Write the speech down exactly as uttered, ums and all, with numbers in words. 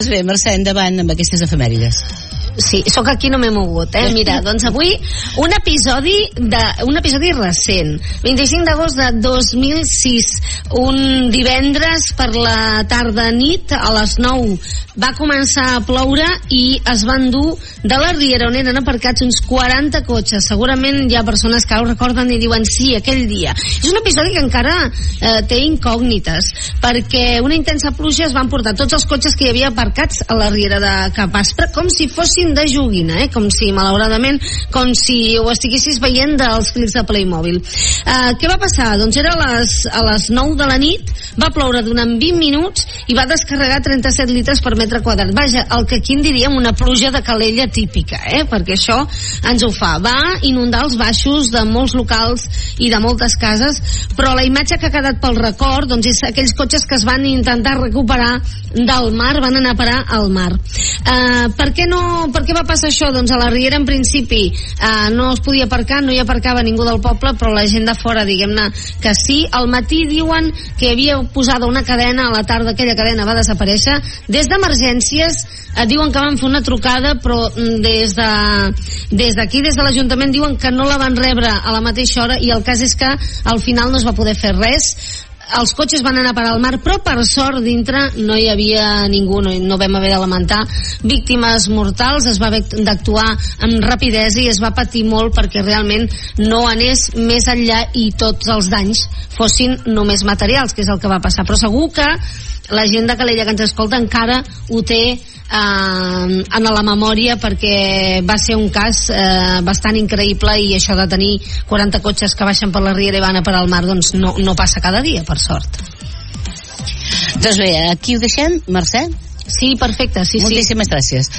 Doncs bé, Mercè, endavant amb aquestes efemèrides. Sí, sóc aquí, no m'he mogut, eh? Mira, doncs avui un episodi de, un episodi recent, vint-i-cinc d'agost de dos mil sis, un divendres per la tarda nit, a les nou va començar a ploure i es van dur de la Riera on eren aparcats uns quaranta cotxes. Segurament hi ha persones que ho recorden i diuen sí, aquell dia. És un episodi que encara eh, té incògnites, perquè una intensa pluja es van portar tots els cotxes que hi havia aparcats a la Riera de Capaspre, com si fossin de joguina, eh? Com si, malauradament, com si ho estiguessis veient dels clics de Playmobil. Uh, què va passar? Doncs era a les, a les nou de la nit, va ploure durant vint minuts i va descarregar trenta-set litres per metre quadrat. Vaja, el que aquí en diríem una pluja de calella típica, eh? Perquè això ens ho fa. Va inundar els baixos de molts locals i de moltes cases, però la imatge que ha quedat pel record, doncs és aquells cotxes que es van intentar recuperar del mar, van anar a parar al mar. Uh, per què no... Per què va passar això? Doncs a la Riera en principi eh, no es podia aparcar, no hi aparcava ningú del poble, però la gent de fora, diguem-ne que sí. Al matí diuen que hi havia posada una cadena, a la tarda aquella cadena va desaparèixer. Des d'emergències eh, diuen que van fer una trucada, però des de des d'aquí, des de l'Ajuntament, diuen que no la van rebre a la mateixa hora i el cas és que al final no es va poder fer res. Els cotxes van anar a parar al mar, però per sort dintre no hi havia ningú, no, no vam haver de lamentar víctimes mortals. Es va haver d'actuar amb rapidesa i es va patir molt perquè realment no anés més enllà i tots els danys fossin només materials, que és el que va passar. Però segur que la gent de Calella que ens escolta encara ho té eh, en la memòria, perquè va ser un cas eh, bastant increïble, i això de tenir quaranta cotxes que baixen per la Riera i van a parar al mar, doncs no, no passa cada dia, per sort. Doncs bé, aquí ho deixem, Mercè? Sí, perfecte, sí, Moltíssimes sí. gràcies.